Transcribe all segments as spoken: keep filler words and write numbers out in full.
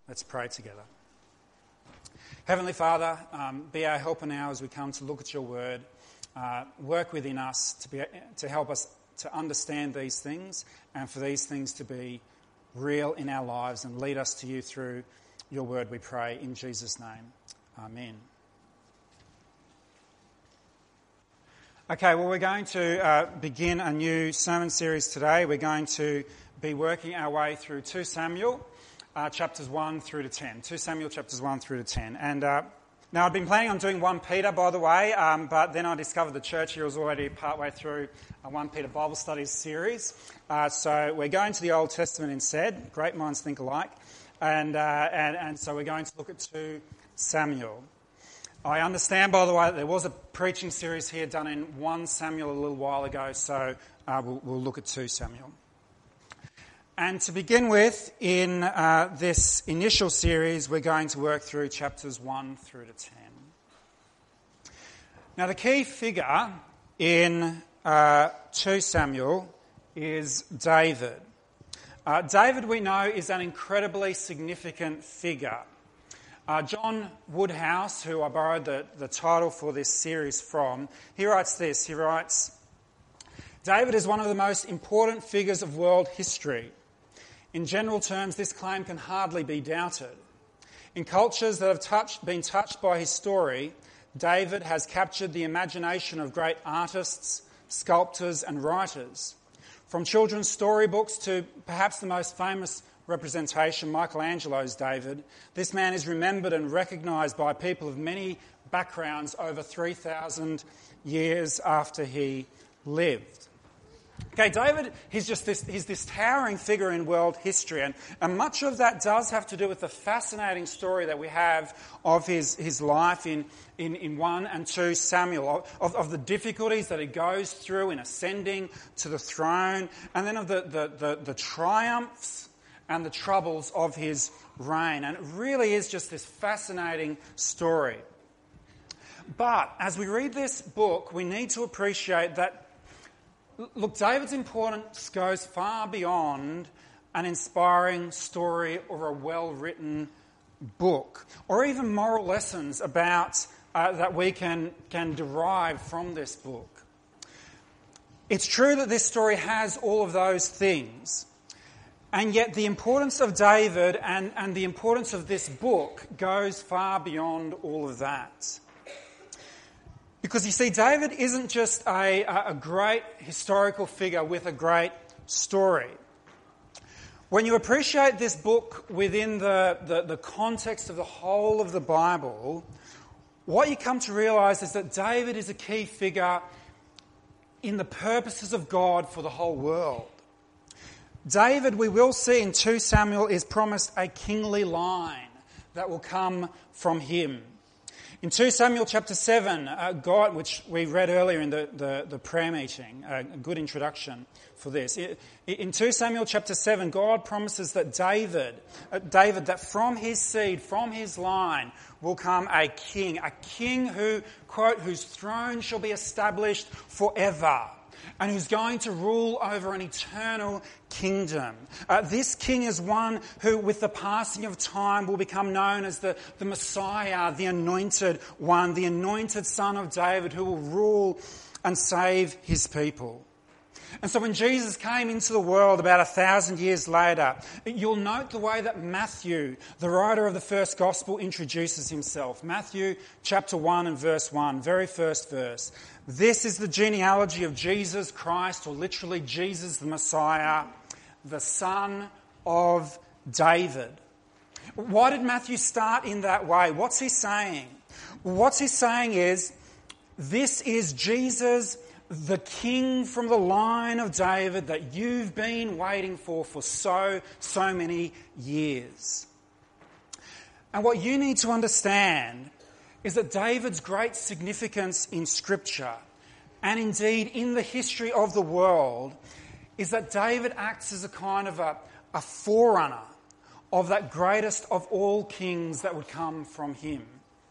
Let's pray together. Heavenly Father, um, be our helper now as we come to look at your word. Uh, work within us to be to help us to understand these things and for these things to be real in our lives, and lead us to you through your word, we pray in Jesus' name. Amen. Okay, well, we're going to uh, begin a new sermon series today. We're going to be working our way through Second Samuel. Uh, chapters one through to ten. Second Samuel chapters one through to ten. And uh, now I'd been planning on doing First Peter, by the way, um, but then I discovered the church here was already partway through a First Peter Bible Studies series. Uh, so we're going to the Old Testament instead. Great minds think alike. And, uh, and, and so we're going to look at Second Samuel. I understand, by the way, that there was a preaching series here done in First Samuel a little while ago, so uh, we'll, we'll look at Second Samuel. And to begin with, in uh, this initial series, we're going to work through chapters one through to ten. Now, the key figure in uh, Second Samuel is David. Uh, David, we know, is an incredibly significant figure. Uh, John Woodhouse, who I borrowed the, the title for this series from, he writes this. He writes, David is one of the most important figures of world history. In general terms, this claim can hardly be doubted. In cultures that have touched, been touched by his story, David has captured the imagination of great artists, sculptors and writers. From children's storybooks to perhaps the most famous representation, Michelangelo's David, this man is remembered and recognised by people of many backgrounds over three thousand years after he lived. Okay, David, he's just this, he's this towering figure in world history, and, and much of that does have to do with the fascinating story that we have of his, his life in, in, in First and Second Samuel, of, of the difficulties that he goes through in ascending to the throne, and then of the, the, the, the triumphs and the troubles of his reign. And it really is just this fascinating story. But as we read this book, we need to appreciate that look, David's importance goes far beyond an inspiring story or a well-written book, or even moral lessons about uh, that we can, can derive from this book. It's true that this story has all of those things, and yet the importance of David and, and the importance of this book goes far beyond all of that. Because you see, David isn't just a, a great historical figure with a great story. When you appreciate this book within the, the, the context of the whole of the Bible, what you come to realise is that David is a key figure in the purposes of God for the whole world. David, we will see in Second Samuel, is promised a kingly line that will come from him. In Second Samuel chapter seven, uh, God, which we read earlier in the, the, the prayer meeting, uh, a good introduction for this. In Second Samuel chapter seven, God promises that David, uh, David, that from his seed, from his line, will come a king, a king who, quote, whose throne shall be established forever, and who's going to rule over an eternal kingdom. Uh, this king is one who, with the passing of time, will become known as the, the Messiah, the anointed one, the anointed son of David, who will rule and save his people. And so when Jesus came into the world about a thousand years later, you'll note the way that Matthew, the writer of the first gospel, introduces himself. Matthew chapter one and verse one, very first verse. This is the genealogy of Jesus Christ, or literally Jesus the Messiah, the son of David. Why did Matthew start in that way? What's he saying? What he's saying is, this is Jesus, the king from the line of David that you've been waiting for for so, so many years. And what you need to understand is that David's great significance in Scripture, and indeed in the history of the world, is that David acts as a kind of a, a forerunner of that greatest of all kings that would come from him.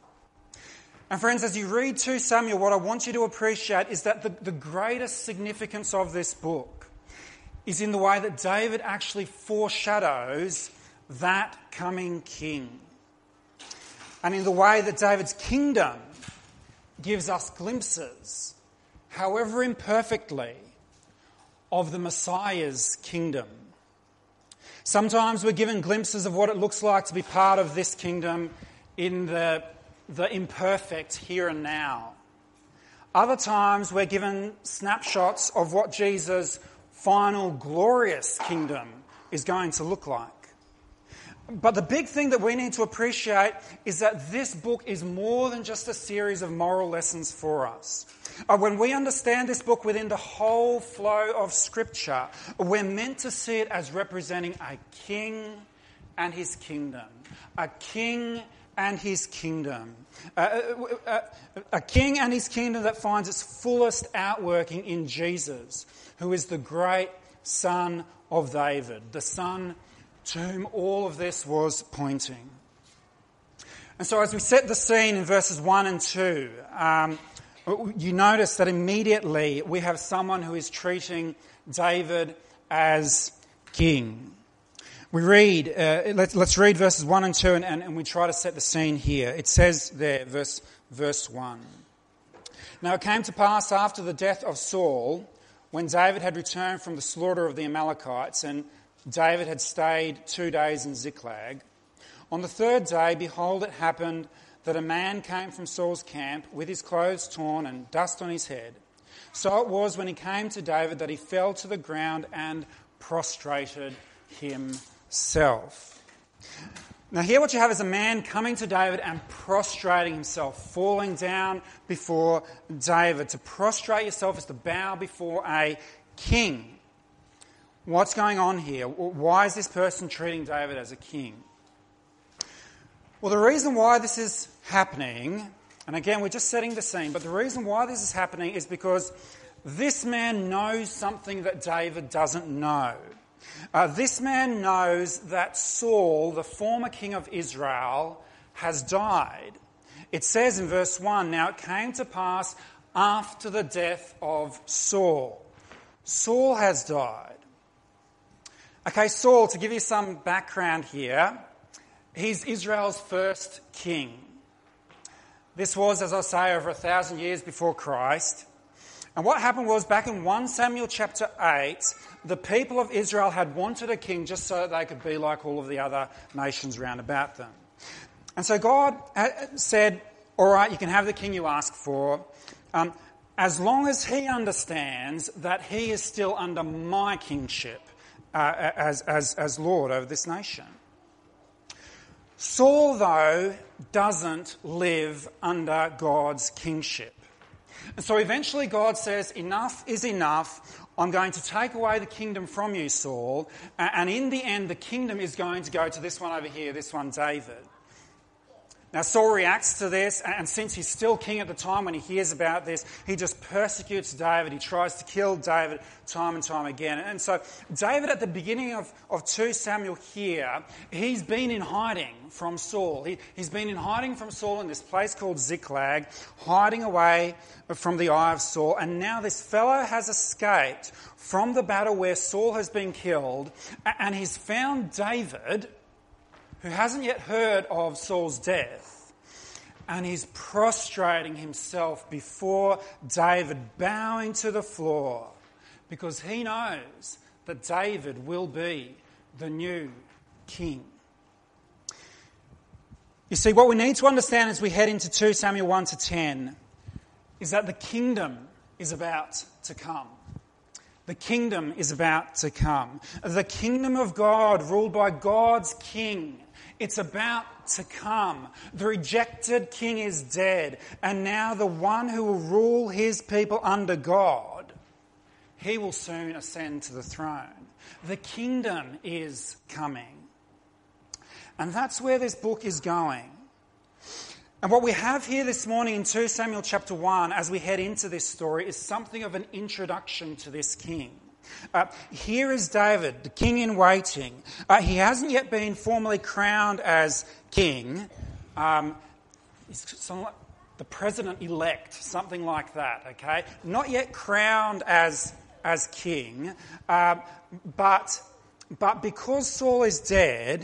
And friends, as you read Second Samuel, what I want you to appreciate is that the, the greatest significance of this book is in the way that David actually foreshadows that coming king. And in the way that David's kingdom gives us glimpses, however imperfectly, of the Messiah's kingdom. Sometimes we're given glimpses of what it looks like to be part of this kingdom in the, the imperfect here and now. Other times we're given snapshots of what Jesus' final glorious kingdom is going to look like. But the big thing that we need to appreciate is that this book is more than just a series of moral lessons for us. Uh, when we understand this book within the whole flow of Scripture, we're meant to see it as representing a king and his kingdom. A king and his kingdom. Uh, uh, a king and his kingdom that finds its fullest outworking in Jesus, who is the great Son of David, the Son to whom all of this was pointing. And so as we set the scene in verses one and two, um, you notice that immediately we have someone who is treating David as king. We read, uh, let's, let's read verses one and two and, and, and we try to set the scene here. It says there, verse, verse one. Now it came to pass after the death of Saul, when David had returned from the slaughter of the Amalekites, and David had stayed two days in Ziklag. On the third day, behold, it happened that a man came from Saul's camp with his clothes torn and dust on his head. So it was when he came to David that he fell to the ground and prostrated himself. Now here what you have is a man coming to David and prostrating himself, falling down before David. To prostrate yourself is to bow before a king. What's going on here? Why is this person treating David as a king? Well, the reason why this is happening, and again, we're just setting the scene, but the reason why this is happening is because this man knows something that David doesn't know. Uh, this man knows that Saul, the former king of Israel, has died. It says in verse one, now it came to pass after the death of Saul. Saul has died. Okay, Saul, to give you some background here, he's Israel's first king. This was, as I say, over a thousand years before Christ. And what happened was, back in First Samuel chapter eight, the people of Israel had wanted a king just so that they could be like all of the other nations round about them. And so God said, all right, you can have the king you ask for, um, as long as he understands that he is still under my kingship. Uh, as, as, as Lord over this nation. Saul, though, doesn't live under God's kingship. And so eventually God says, enough is enough. I'm going to take away the kingdom from you, Saul. And in the end, the kingdom is going to go to this one over here, this one, David. Now, Saul reacts to this, and since he's still king at the time when he hears about this, he just persecutes David. He tries to kill David time and time again. And so David, at the beginning of, of Second Samuel here, he's been in hiding from Saul. He, he's been in hiding from Saul in this place called Ziklag, hiding away from the eye of Saul. And now this fellow has escaped from the battle where Saul has been killed, and he's found David, who hasn't yet heard of Saul's death, and he's prostrating himself before David, bowing to the floor, because he knows that David will be the new king. You see, what we need to understand as we head into Second Samuel one to ten is that the kingdom is about to come. The kingdom is about to come. The kingdom of God, ruled by God's king, it's about to come. The rejected king is dead, and now the one who will rule his people under God, he will soon ascend to the throne. The kingdom is coming. And that's where this book is going. And what we have here this morning in Second Samuel chapter one, as we head into this story, is something of an introduction to this king. Uh, here is David, the king in waiting. Uh, he hasn't yet been formally crowned as king. Um, he's something like the president-elect, something like that, okay? Not yet crowned as, as king, uh, but, but because Saul is dead,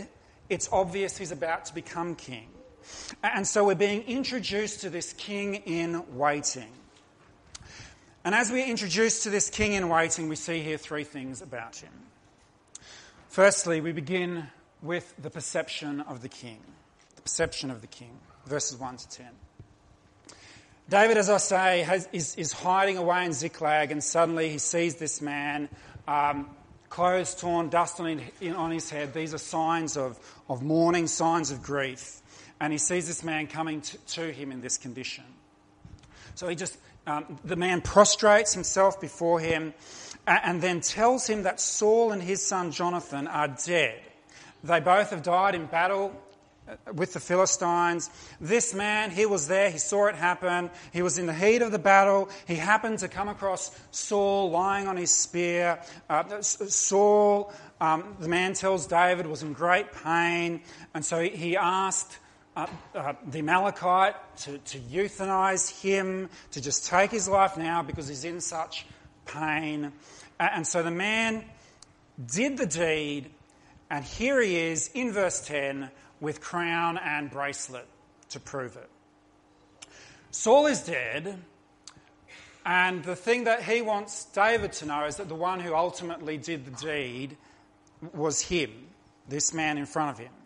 it's obvious he's about to become king. And so we're being introduced to this king in waiting. And as we're introduced to this king in waiting, we see here three things about him. Firstly, we begin with the perception of the king. The perception of the king, verses one to ten. David, as I say, has, is, is hiding away in Ziklag, and suddenly he sees this man, um, clothes torn, dust on, in, on his head. These are signs of, of mourning, signs of grief. And he sees this man coming to, to him in this condition. So he just, um, the man prostrates himself before him and, and then tells him that Saul and his son Jonathan are dead. They both have died in battle with the Philistines. This man, he was there, he saw it happen, he was in the heat of the battle, he happened to come across Saul lying on his spear. Uh, Saul, um, the man tells David, was in great pain, and so he asked uh, uh, the Amalekite to, to euthanize him, to just take his life now because he's in such pain. Uh, and so the man did the deed, and here he is in verse ten, with crown and bracelet to prove it. Saul is dead, and the thing that he wants David to know is that the one who ultimately did the deed was him, this man in front of him.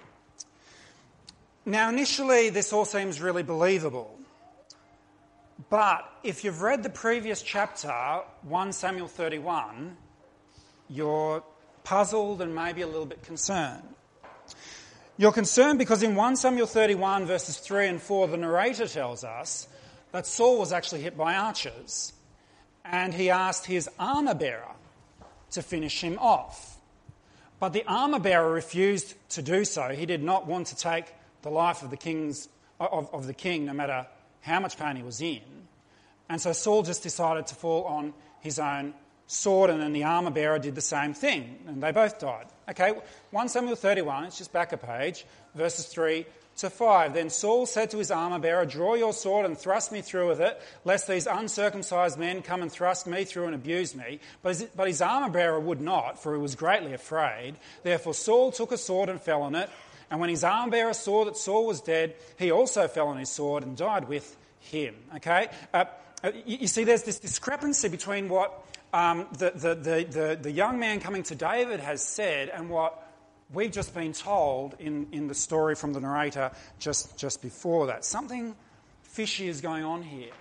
Now, initially, this all seems really believable. But if you've read the previous chapter, First Samuel thirty-one, you're puzzled and maybe a little bit concerned. You're concerned because in First Samuel thirty-one, verses three and four, the narrator tells us that Saul was actually hit by archers, and he asked his armour-bearer to finish him off. But the armour-bearer refused to do so. He did not want to take the life of the king's of, of the king, no matter how much pain he was in. And so Saul just decided to fall on his own sword, and then the armour-bearer did the same thing, and they both died. Okay, First Samuel thirty-one, it's just back a page, verses three to five. Then Saul said to his armour-bearer, "Draw your sword and thrust me through with it, lest these uncircumcised men come and thrust me through and abuse me." But his, but his armour-bearer would not, for he was greatly afraid. Therefore Saul took a sword and fell on it, and when his armour-bearer saw that Saul was dead, he also fell on his sword and died with him. Okay, uh, you, you see there's this discrepancy between what Um, the, the, the, the, the young man coming to David has said and what we've just been told in, in the story from the narrator just, just before that. Something fishy is going on here.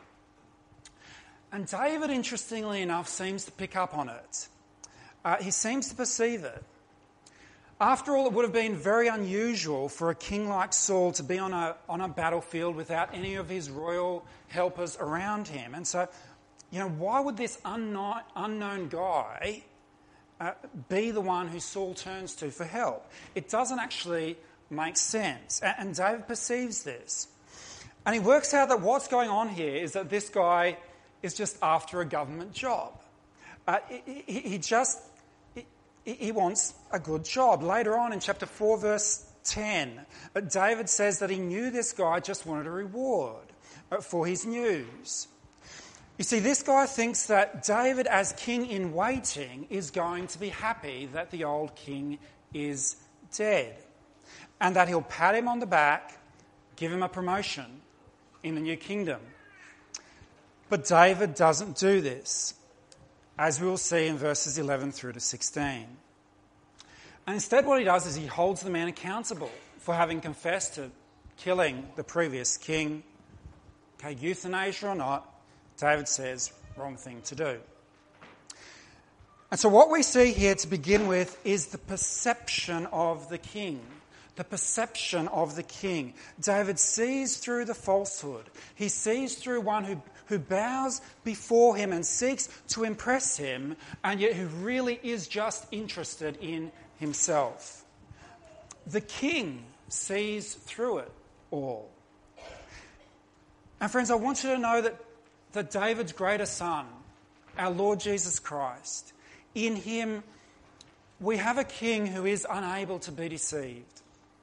And David, interestingly enough, seems to pick up on it. Uh, he seems to perceive it. After all, it would have been very unusual for a king like Saul to be on a, on a battlefield without any of his royal helpers around him. And so, you know, why would this unknown, unknown guy uh, be the one who Saul turns to for help? It doesn't actually make sense. And, and David perceives this. And he works out that what's going on here is that this guy is just after a government job. Uh, he, he, he just, he, he wants a good job. Later on in chapter four, verse ten, uh, David says that he knew this guy just wanted a reward uh, for his news. You see, this guy thinks that David, as king in waiting, is going to be happy that the old king is dead, and that he'll pat him on the back, give him a promotion in the new kingdom. But David doesn't do this, as we will see in verses eleven through to sixteen. And instead what he does is he holds the man accountable for having confessed to killing the previous king. Okay, euthanasia or not, David says, wrong thing to do. And so what we see here to begin with is the perception of the king. The perception of the king. David sees through the falsehood. He sees through one who, who bows before him and seeks to impress him, and yet who really is just interested in himself. The king sees through it all. And friends, I want you to know that that David's greater son, our Lord Jesus Christ, in him we have a king who is unable to be deceived.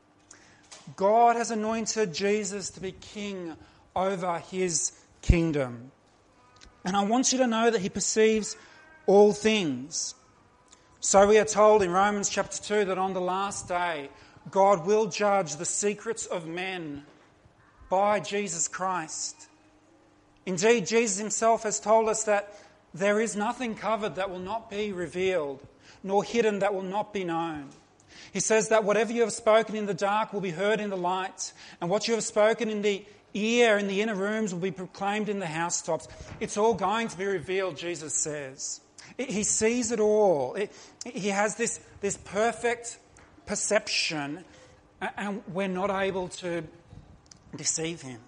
God has anointed Jesus to be king over his kingdom. And I want you to know that he perceives all things. So we are told in Romans chapter two that on the last day, God will judge the secrets of men by Jesus Christ. Indeed, Jesus himself has told us that there is nothing covered that will not be revealed, nor hidden that will not be known. He says that whatever you have spoken in the dark will be heard in the light, and what you have spoken in the ear, in the inner rooms, will be proclaimed in the housetops. It's all going to be revealed, Jesus says. He sees it all. He has this, this perfect perception, and we're not able to deceive him.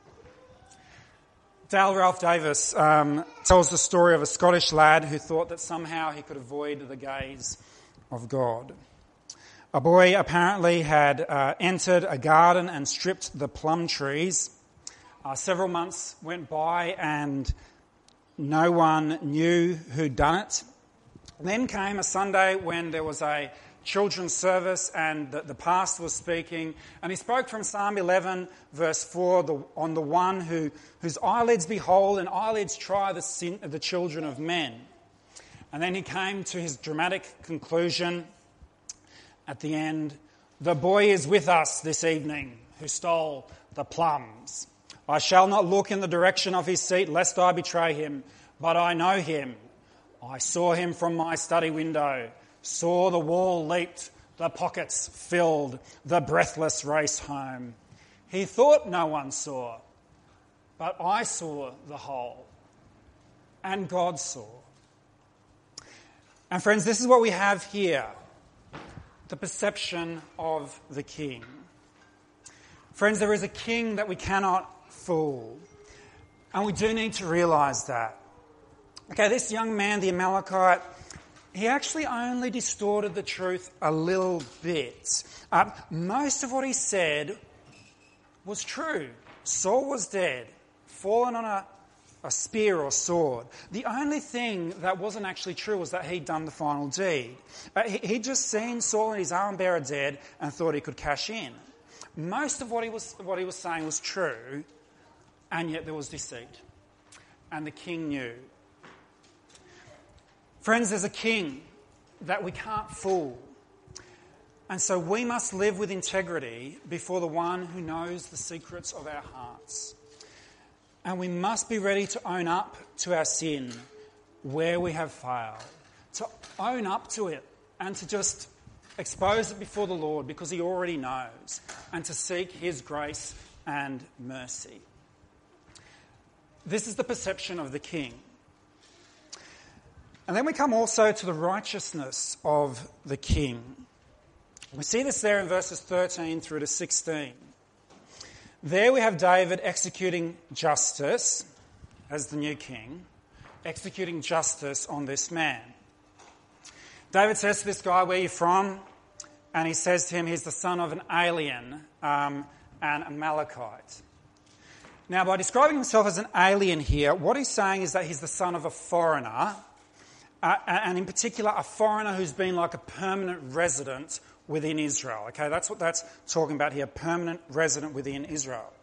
Dale Ralph Davis um, tells the story of a Scottish lad who thought that somehow he could avoid the gaze of God. A boy apparently had uh, entered a garden and stripped the plum trees. Uh, several months went by and no one knew who'd done it. Then came a Sunday when there was a children's service and the, the pastor was speaking, and he spoke from Psalm eleven verse four the, on the one who whose eyelids behold and eyelids try the sin of the children of men. And then he came to his dramatic conclusion at the end: the boy is with us this evening who stole the plums. I shall not look in the direction of his seat lest I betray him, but I know him. I saw him from my study window, saw the wall leaped, the pockets filled, the breathless race home. He thought no one saw, but I saw the whole, and God saw. And friends, this is what we have here, the perception of the king. Friends, there is a king that we cannot fool, and we do need to realise that. Okay, this young man, the Amalekite, he actually only distorted the truth a little bit. Uh, most of what he said was true. Saul was dead, fallen on a, a spear or sword. The only thing that wasn't actually true was that he'd done the final deed. Uh, he, he'd just seen Saul and his armor bearer dead and thought he could cash in. Most of what he was what he was saying was true, and yet there was deceit. And the king knew. Friends, there's a king that we can't fool. And so we must live with integrity before the one who knows the secrets of our hearts. And we must be ready to own up to our sin where we have failed. To own up to it and to just expose it before the Lord because he already knows. And to seek his grace and mercy. This is the perception of the king. And then we come also to the righteousness of the king. We see this there in verses thirteen through to sixteen. There we have David executing justice as the new king, executing justice on this man. David says to this guy, "Where are you from?" And he says to him, he's the son of an alien, um, an Amalekite. Now, by describing himself as an alien here, what he's saying is that he's the son of a foreigner, Uh, and in particular, a foreigner who's been like a permanent resident within Israel. Okay, that's what that's talking about here, permanent resident within Israel.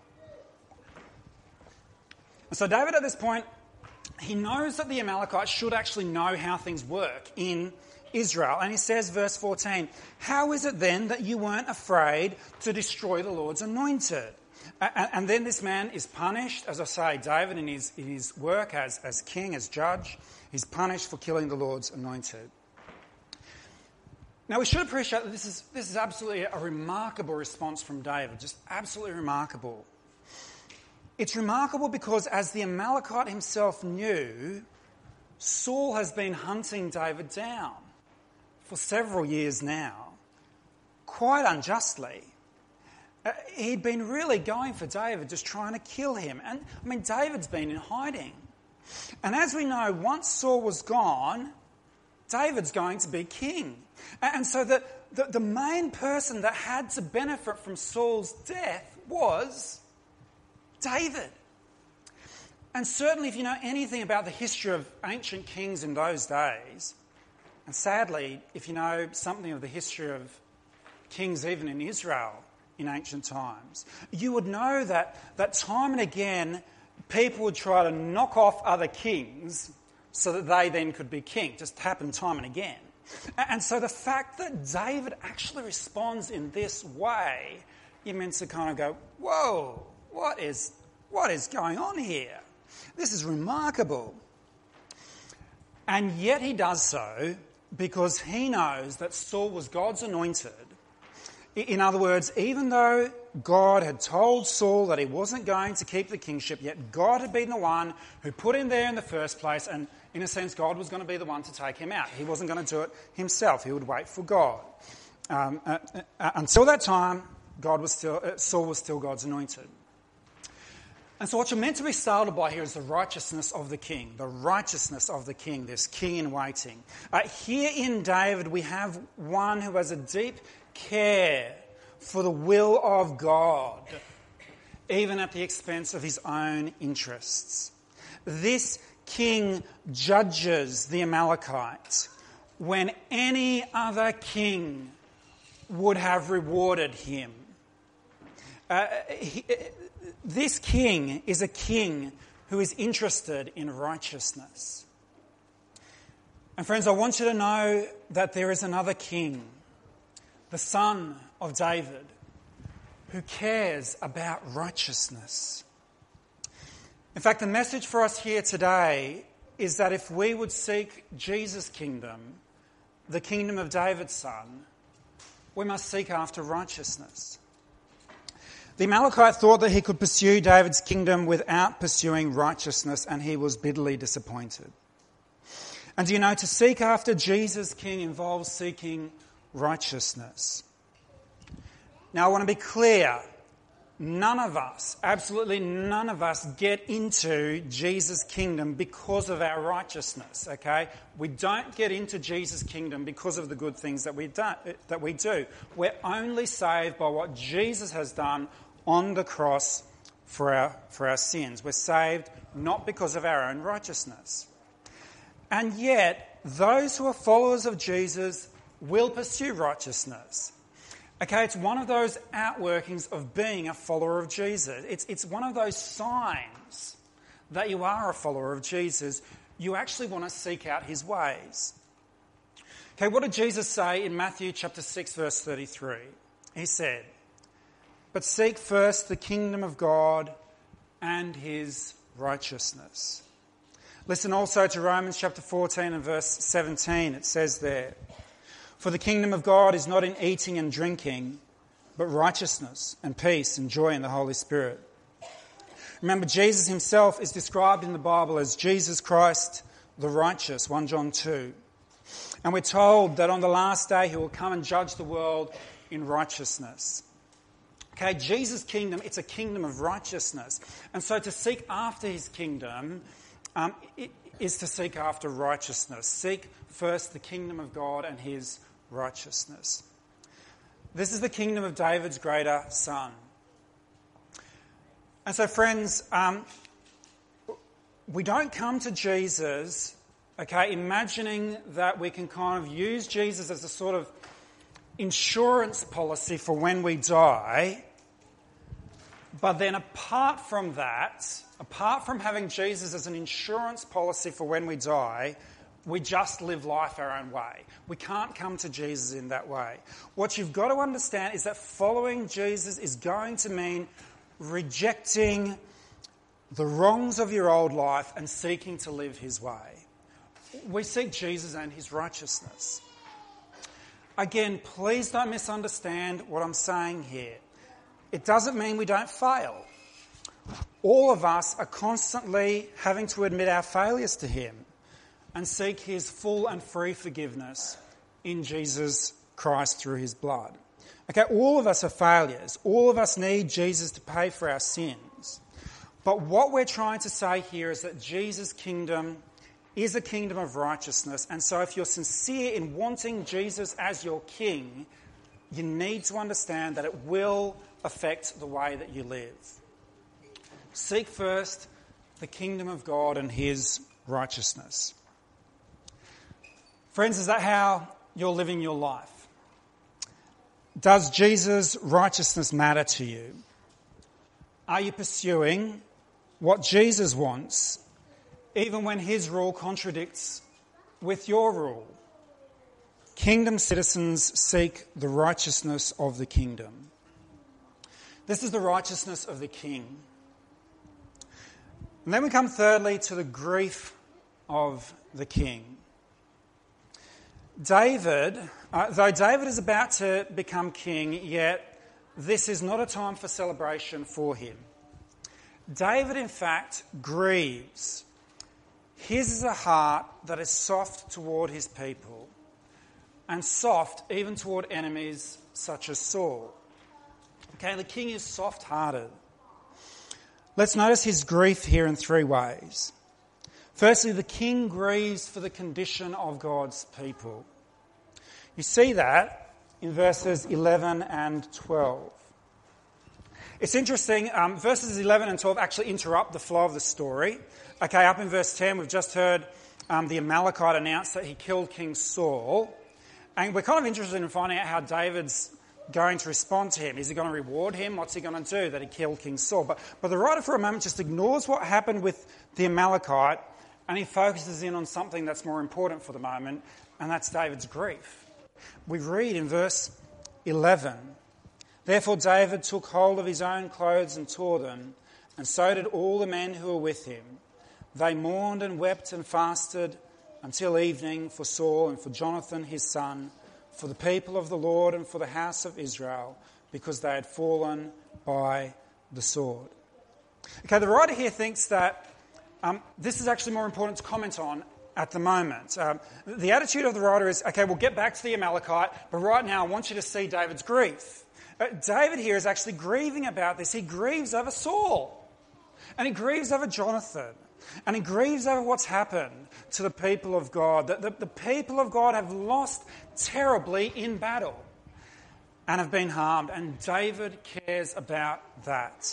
And so David at this point, he knows that the Amalekites should actually know how things work in Israel. And he says, verse fourteen, "How is it then that you weren't afraid to destroy the Lord's anointed?" And, and then this man is punished, as I say, David in his, in his work as, as king, as judge, he's punished for killing the Lord's anointed. Now we should appreciate that this is, this is absolutely a remarkable response from David, just absolutely remarkable. It's remarkable because, as the Amalekite himself knew, Saul has been hunting David down for several years now, quite unjustly. Uh, he'd been really going for David, just trying to kill him. And, I mean, David's been in hiding. And as we know, once Saul was gone, David's going to be king. And, and so the, the, the main person that had to benefit from Saul's death was David. And certainly if you know anything about the history of ancient kings in those days, and sadly, if you know something of the history of kings even in Israel in ancient times, you would know that, that time and again people would try to knock off other kings so that they then could be king. Just happened time and again. And so the fact that David actually responds in this way, you're meant to kind of go, whoa, what is, what is going on here? This is remarkable. And yet he does so because he knows that Saul was God's anointed. In other words, even though God had told Saul that he wasn't going to keep the kingship, yet God had been the one who put him there in the first place, and in a sense God was going to be the one to take him out. He wasn't going to do it himself. He would wait for God. Um, uh, uh, until that time, God was still, uh, Saul was still God's anointed. And so what you're meant to be startled by here is the righteousness of the king, the righteousness of the king, this king in waiting. Uh, here in David we have one who has a deep care for the will of God, even at the expense of his own interests. This king judges the Amalekites when any other king would have rewarded him. Uh, he, this king is a king who is interested in righteousness. And friends, I want you to know that there is another king, the son of David, who cares about righteousness. In fact, the message for us here today is that if we would seek Jesus' kingdom, the kingdom of David's son, we must seek after righteousness. The Amalekite thought that he could pursue David's kingdom without pursuing righteousness, and he was bitterly disappointed. And do you know, to seek after Jesus' king involves seeking righteousness. Now, I want to be clear. None of us, absolutely none of us, get into Jesus' kingdom because of our righteousness, okay? We don't get into Jesus' kingdom because of the good things that we do. That we do. We're only saved by what Jesus has done on the cross for our, for our sins. We're saved not because of our own righteousness. And yet, those who are followers of Jesus will pursue righteousness. Okay, it's one of those outworkings of being a follower of Jesus. It's, it's one of those signs that you are a follower of Jesus. You actually want to seek out his ways. Okay, what did Jesus say in Matthew chapter six, verse thirty-three? He said, "But seek first the kingdom of God and his righteousness." Listen also to Romans chapter fourteen and verse seventeen. It says there, "For the kingdom of God is not in eating and drinking, but righteousness and peace and joy in the Holy Spirit." Remember, Jesus himself is described in the Bible as Jesus Christ the righteous, First John two. And we're told that on the last day he will come and judge the world in righteousness. Okay, Jesus' kingdom, it's a kingdom of righteousness. And so to seek after his kingdom um, it is to seek after righteousness. Seek first the kingdom of God and his righteousness. This is the kingdom of David's greater son. And so, friends, um, we don't come to Jesus, okay, imagining that we can kind of use Jesus as a sort of insurance policy for when we die. But then apart from that, apart from having Jesus as an insurance policy for when we die, we just live life our own way. We can't come to Jesus in that way. What you've got to understand is that following Jesus is going to mean rejecting the wrongs of your old life and seeking to live his way. We seek Jesus and his righteousness. Again, please don't misunderstand what I'm saying here. It doesn't mean we don't fail. All of us are constantly having to admit our failures to him and seek his full and free forgiveness in Jesus Christ through his blood. Okay, all of us are failures. All of us need Jesus to pay for our sins. But what we're trying to say here is that Jesus' kingdom is a kingdom of righteousness. And so if you're sincere in wanting Jesus as your king, you need to understand that it will affect the way that you live. Seek first the kingdom of God and his righteousness. Friends, is that how you're living your life? Does Jesus' righteousness matter to you? Are you pursuing what Jesus wants, even when his rule contradicts with your rule? Kingdom citizens seek the righteousness of the kingdom. This is the righteousness of the king. And then we come thirdly to the grief of the king. David, uh, though David is about to become king, yet this is not a time for celebration for him. David, in fact, grieves. His is a heart that is soft toward his people, and soft even toward enemies such as Saul. Okay, the king is soft-hearted. Let's notice his grief here in three ways. Firstly, the king grieves for the condition of God's people. You see that in verses eleven and twelve. It's interesting, um, verses eleven and twelve actually interrupt the flow of the story. Okay, up in verse ten, we've just heard um, the Amalekite announce that he killed King Saul. And we're kind of interested in finding out how David's going to respond to him. Is he going to reward him? What's he going to do that he killed King Saul? But, but the writer for a moment just ignores what happened with the Amalekite, and he focuses in on something that's more important for the moment, and that's David's grief. We read in verse eleven, "Therefore David took hold of his own clothes and tore them, and so did all the men who were with him. They mourned and wept and fasted until evening for Saul and for Jonathan his son, for the people of the Lord and for the house of Israel, because they had fallen by the sword." Okay, the writer here thinks that um, this is actually more important to comment on at the moment. Um, the attitude of the writer is, okay, we'll get back to the Amalekite, but right now I want you to see David's grief. Uh, David here is actually grieving about this. He grieves over Saul, and he grieves over Jonathan, and he grieves over what's happened to the people of God. The, the, the people of God have lost terribly in battle and have been harmed, and David cares about that.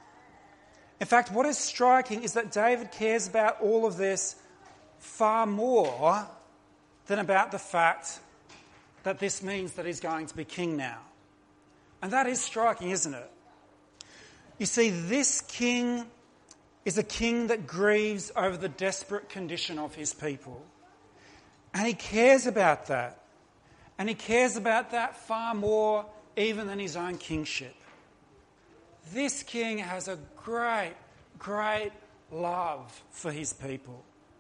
In fact, what is striking is that David cares about all of this far more than about the fact that this means that he's going to be king now. And that is striking, isn't it? You see, this king is a king that grieves over the desperate condition of his people. And he cares about that. And he cares about that far more even than his own kingship. This king has a great, great love for his people.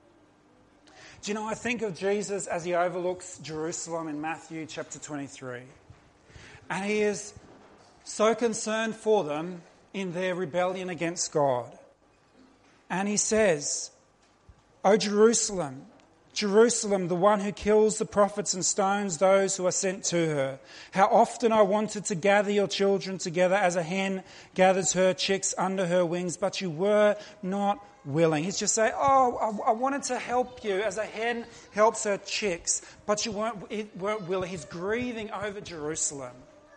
Do you know, I think of Jesus as he overlooks Jerusalem in Matthew chapter twenty-three. And he is so concerned for them in their rebellion against God. And he says, "O Jerusalem, Jerusalem, the one who kills the prophets and stones those who are sent to her. How often I wanted to gather your children together as a hen gathers her chicks under her wings, but you were not willing." He's just saying, oh, I, I wanted to help you as a hen helps her chicks, but you weren't, weren't willing. He's grieving over Jerusalem.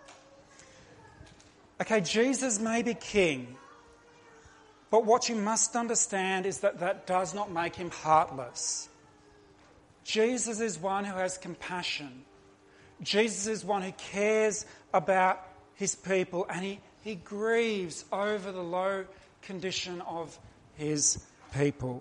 Okay, Jesus may be king, but what you must understand is that that does not make him heartless. Jesus is one who has compassion. Jesus is one who cares about his people, and he, he grieves over the low condition of his people.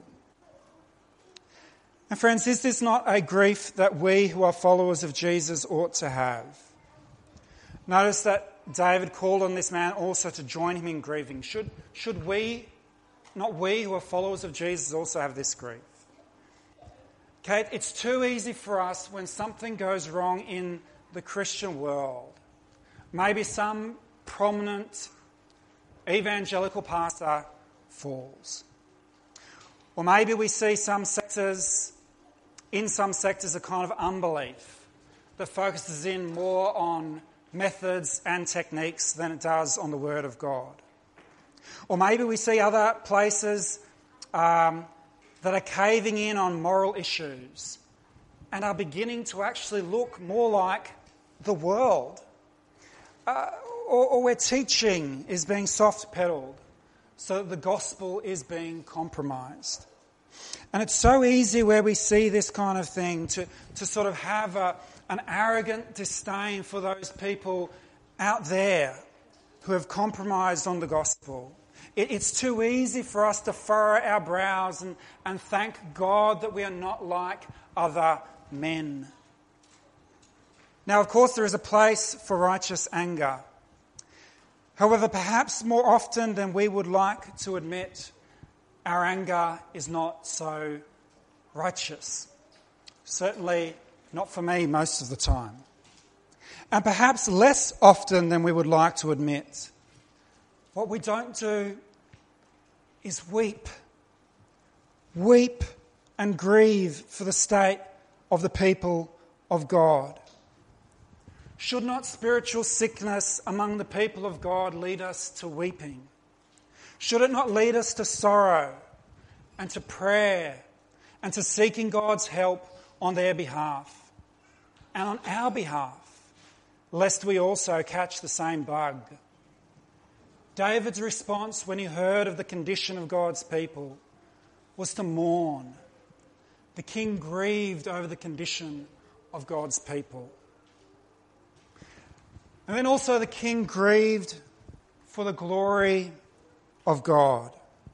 And friends, is this not a grief that we who are followers of Jesus ought to have? Notice that David called on this man also to join him in grieving. Should, should we, not we who are followers of Jesus, also have this grief? Okay, it's too easy for us when something goes wrong in the Christian world. Maybe some prominent evangelical pastor falls. Or maybe we see some sectors, in some sectors, a kind of unbelief that focuses in more on methods and techniques than it does on the Word of God. Or maybe we see other places um, that are caving in on moral issues and are beginning to actually look more like the world. Uh, or, or where teaching is being soft-pedalled so that the gospel is being compromised. And it's so easy where we see this kind of thing to, to sort of have a, an arrogant disdain for those people out there who have compromised on the gospel. It, it's too easy for us to furrow our brows and, and thank God that we are not like other men. Now, of course, there is a place for righteous anger. However, perhaps more often than we would like to admit, our anger is not so righteous. Certainly not for me most of the time. And perhaps less often than we would like to admit, what we don't do is weep. Weep and grieve for the state of the people of God. Should not spiritual sickness among the people of God lead us to weeping? Should it not lead us to sorrow and to prayer and to seeking God's help on their behalf and on our behalf, lest we also catch the same bug? David's response when he heard of the condition of God's people was to mourn. The king grieved over the condition of God's people. And then also the king grieved for the glory of God.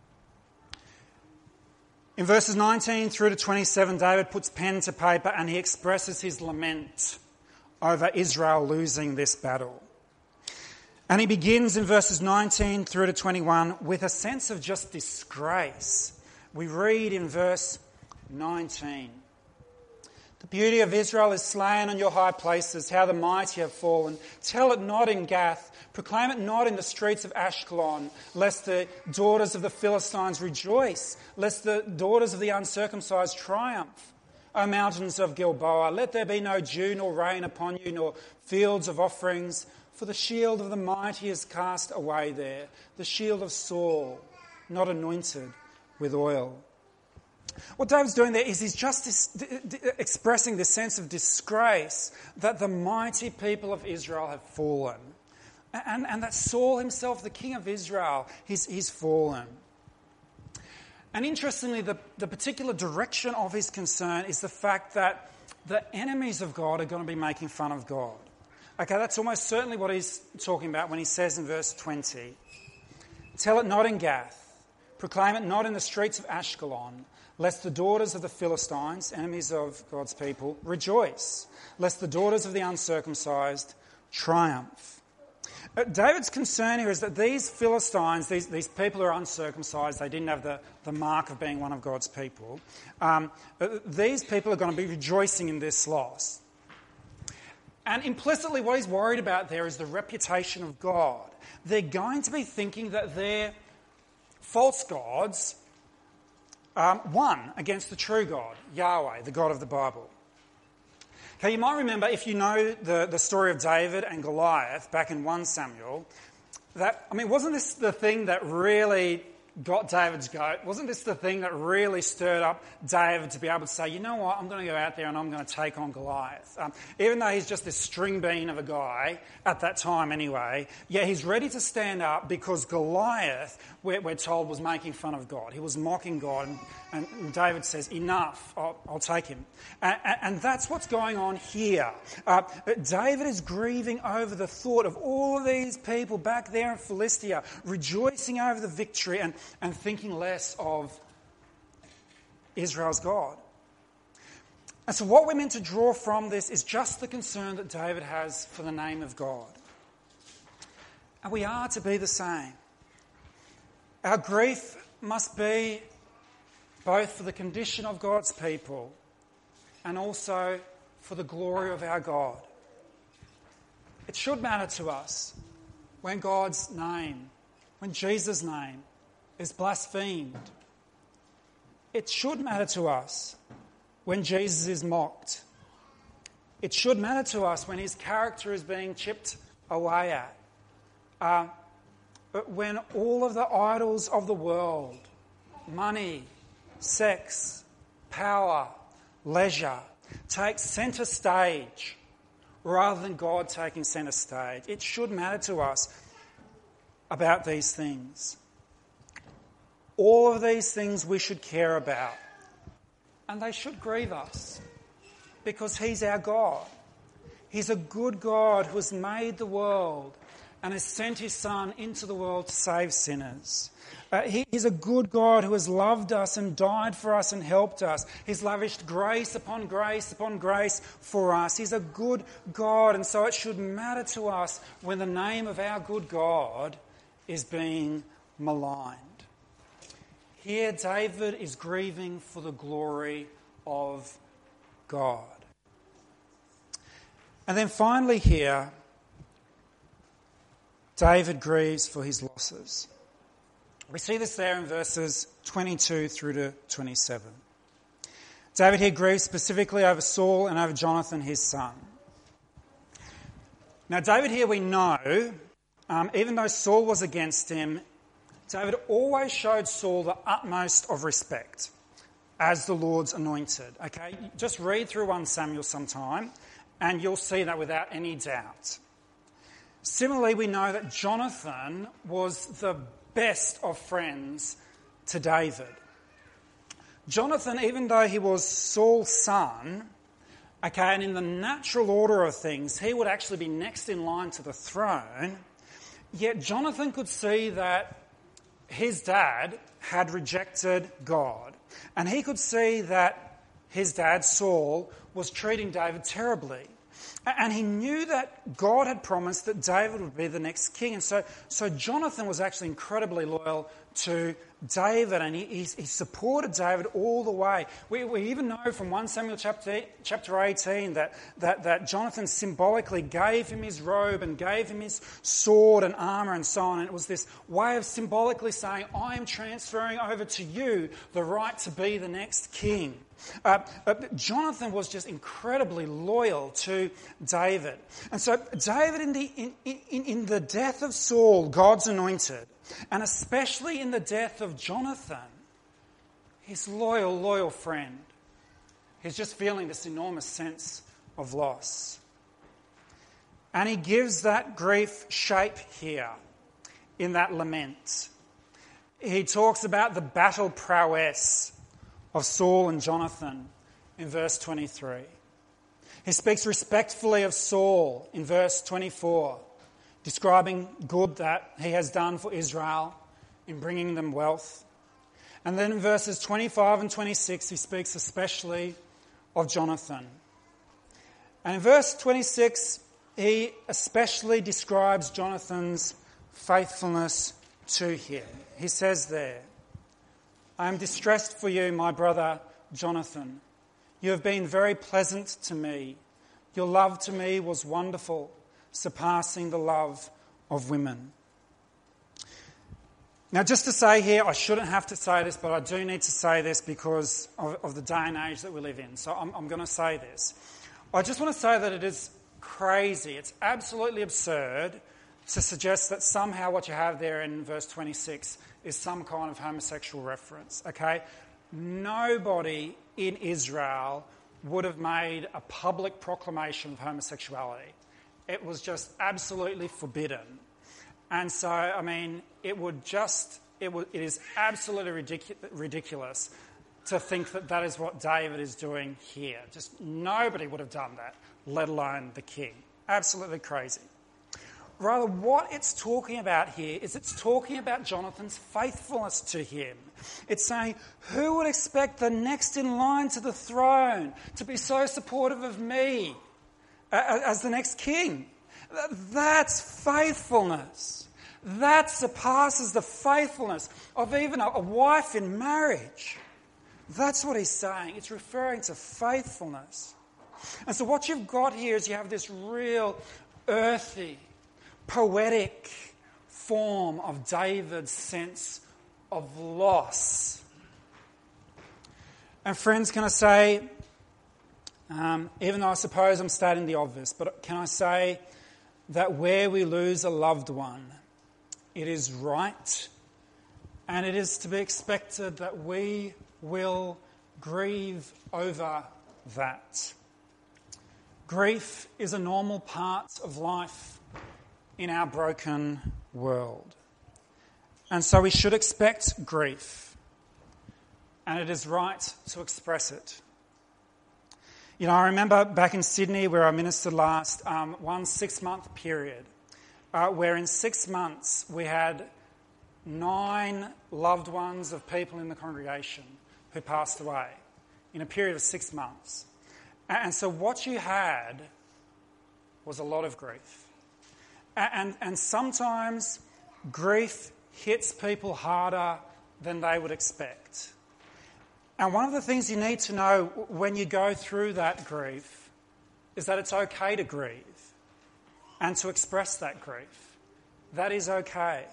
In verses nineteen through to twenty-seven, David puts pen to paper and he expresses his lament over Israel losing this battle. And he begins in verses nineteen through to twenty-one with a sense of just disgrace. We read in verse nineteen, "The beauty of Israel is slain on your high places, how the mighty have fallen. Tell it not in Gath, proclaim it not in the streets of Ashkelon, lest the daughters of the Philistines rejoice, lest the daughters of the uncircumcised triumph. O mountains of Gilboa, let there be no dew nor rain upon you, nor fields of offerings, for the shield of the mighty is cast away there, the shield of Saul, not anointed with oil." What David's doing there is he's just dis- d- d- expressing this sense of disgrace that the mighty people of Israel have fallen. And, and that Saul himself, the king of Israel, he's, he's fallen. And interestingly, the, the particular direction of his concern is the fact that the enemies of God are going to be making fun of God. Okay, that's almost certainly what he's talking about when he says in verse twenty, "Tell it not in Gath, proclaim it not in the streets of Ashkelon, lest the daughters of the Philistines, enemies of God's people, rejoice, lest the daughters of the uncircumcised triumph." Uh, David's concern here is that these Philistines, these, these people who are uncircumcised, they didn't have the, the mark of being one of God's people, um, uh, these people are going to be rejoicing in this loss. And implicitly what he's worried about there is the reputation of God. They're going to be thinking that their false gods Um, won against the true God, Yahweh, the God of the Bible. Okay, you might remember, if you know the, the story of David and Goliath back in First Samuel, that, I mean, wasn't this the thing that really got David's goat? Wasn't this the thing that really stirred up David to be able to say, you know what, I'm going to go out there and I'm going to take on Goliath? Um, even though he's just this string bean of a guy, at that time anyway, yeah, he's ready to stand up because Goliath, we're, we're told, was making fun of God. He was mocking God, and, and David says, enough, I'll, I'll take him. And, and that's what's going on here. Uh, David is grieving over the thought of all of these people back there in Philistia, rejoicing over the victory and, and thinking less of Israel's God. And so what we're meant to draw from this is just the concern that David has for the name of God. And we are to be the same. Our grief must be both for the condition of God's people and also for the glory of our God. It should matter to us when God's name, when Jesus' name is blasphemed. It should matter to us when Jesus is mocked. It should matter to us when his character is being chipped away at. Uh, but when all of the idols of the world, money, sex, power, leisure, take centre stage rather than God taking centre stage, it should matter to us about these things. All of these things we should care about. And they should grieve us because he's our God. He's a good God who has made the world and has sent his Son into the world to save sinners. Uh, he is a good God who has loved us and died for us and helped us. He's lavished grace upon grace upon grace for us. He's a good God, and so it should matter to us when the name of our good God is being maligned. Here, David is grieving for the glory of God. And then finally here, David grieves for his losses. We see this there in verses twenty-two through to twenty-seven. David here grieves specifically over Saul and over Jonathan, his son. Now, David here, we know, um, even though Saul was against him, David always showed Saul the utmost of respect as the Lord's anointed. Okay, just read through First Samuel sometime and you'll see that without any doubt. Similarly, we know that Jonathan was the best of friends to David. Jonathan, even though he was Saul's son, okay, and in the natural order of things, he would actually be next in line to the throne, yet Jonathan could see that his dad had rejected God. And he could see that his dad, Saul, was treating David terribly. And he knew that God had promised that David would be the next king. And so, so Jonathan was actually incredibly loyal to David, and he, he, he supported David all the way. We, we even know from First Samuel chapter, chapter eighteen that, that, that Jonathan symbolically gave him his robe and gave him his sword and armour and so on. And it was this way of symbolically saying, I am transferring over to you the right to be the next king. Uh, but Jonathan was just incredibly loyal to David. And so David, in the, in, in, in the death of Saul, God's anointed, and especially in the death of Jonathan, his loyal, loyal friend, he's just feeling this enormous sense of loss. And he gives that grief shape here in that lament. He talks about the battle prowess of Saul and Jonathan in verse twenty-three. He speaks respectfully of Saul in verse twenty-four, describing good that he has done for Israel in bringing them wealth. And then in verses twenty-five and twenty-six, he speaks especially of Jonathan. And in verse twenty-six, he especially describes Jonathan's faithfulness to him. He says there, I am distressed for you, my brother Jonathan. You have been very pleasant to me. Your love to me was wonderful, surpassing the love of women. Now, just to say here, I shouldn't have to say this, but I do need to say this because of, of the day and age that we live in. So I'm, I'm going to say this. I just want to say that it is crazy. It's absolutely absurd to suggest that somehow what you have there in verse twenty-six is some kind of homosexual reference, okay? Nobody in Israel would have made a public proclamation of homosexuality. It was just absolutely forbidden. And so, I mean, it would just, it, would, it is absolutely ridicu- ridiculous to think that that is what David is doing here. Just nobody would have done that, let alone the king. Absolutely crazy. Rather, what it's talking about here is it's talking about Jonathan's faithfulness to him. It's saying, who would expect the next in line to the throne to be so supportive of me as the next king? That's faithfulness. That surpasses the faithfulness of even a wife in marriage. That's what he's saying. It's referring to faithfulness. And so what you've got here is you have this real earthy, poetic form of David's sense of loss. And friends, can I say, um, even though I suppose I'm stating the obvious, but can I say that where we lose a loved one, it is right and it is to be expected that we will grieve over that. Grief is a normal part of life in our broken world. And so we should expect grief. And it is right to express it. You know, I remember back in Sydney where I ministered last, um, one six-month period. uh, where in six months we had nine loved ones of people in the congregation who passed away in a period of six months. And so what you had was a lot of grief. And, and sometimes grief hits people harder than they would expect. And one of the things you need to know when you go through that grief is that it's okay to grieve and to express that grief. That is okay.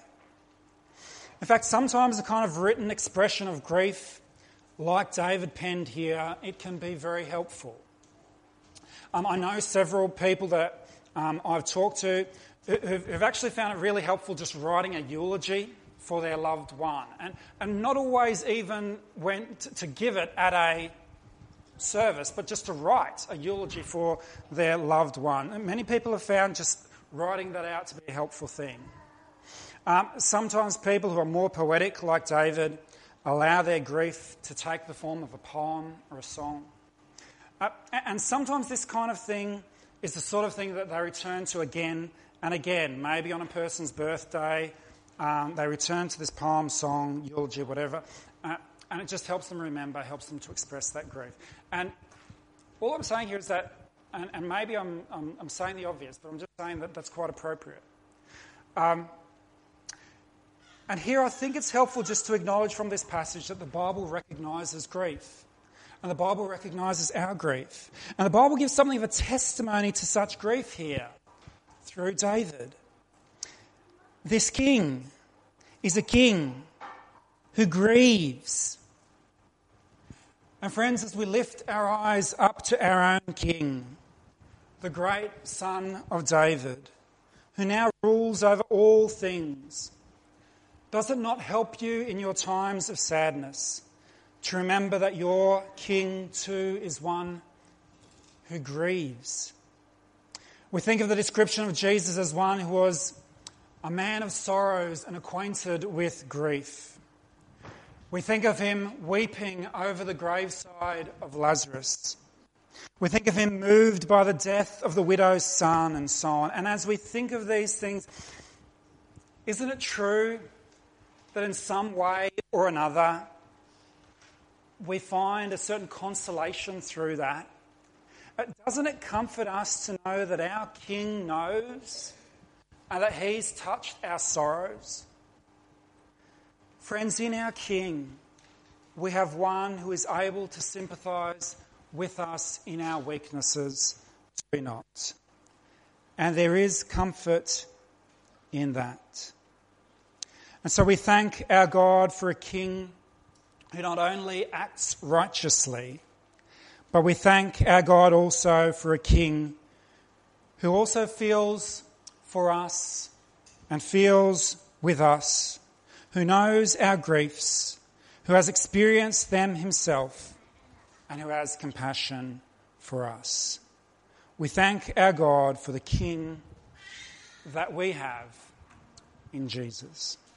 In fact, sometimes the kind of written expression of grief, like David penned here, it can be very helpful. Um, I know several people that um, I've talked to who've, who've actually found it really helpful just writing a eulogy for their loved one. And, and not always even went to, to give it at a service, but just to write a eulogy for their loved one. And many people have found just writing that out to be a helpful thing. Um, sometimes people who are more poetic, like David, allow their grief to take the form of a poem or a song. Uh, and sometimes this kind of thing is the sort of thing that they return to again and again. Maybe on a person's birthday, um, they return to this poem, song, eulogy, whatever, uh, and it just helps them remember, helps them to express that grief. And all I'm saying here is that, and, and maybe I'm, I'm, I'm saying the obvious, but I'm just saying that that's quite appropriate. Um, and here I think it's helpful just to acknowledge from this passage that the Bible recognises grief. And the Bible recognises our grief. And the Bible gives something of a testimony to such grief here through David. This king is a king who grieves. And friends, as we lift our eyes up to our own king, the great son of David, who now rules over all things, does it not help you in your times of sadness to remember that your king too is one who grieves? We think of the description of Jesus as one who was a man of sorrows and acquainted with grief. We think of him weeping over the graveside of Lazarus. We think of him moved by the death of the widow's son and so on. And as we think of these things, isn't it true that in some way or another we find a certain consolation through that? Doesn't it comfort us to know that our King knows and that he's touched our sorrows? Friends, in our King, we have one who is able to sympathise with us in our weaknesses, do we not? And there is comfort in that. And so we thank our God for a King who not only acts righteously, but we thank our God also for a King who also feels for us and feels with us, who knows our griefs, who has experienced them himself, and who has compassion for us. We thank our God for the King that we have in Jesus.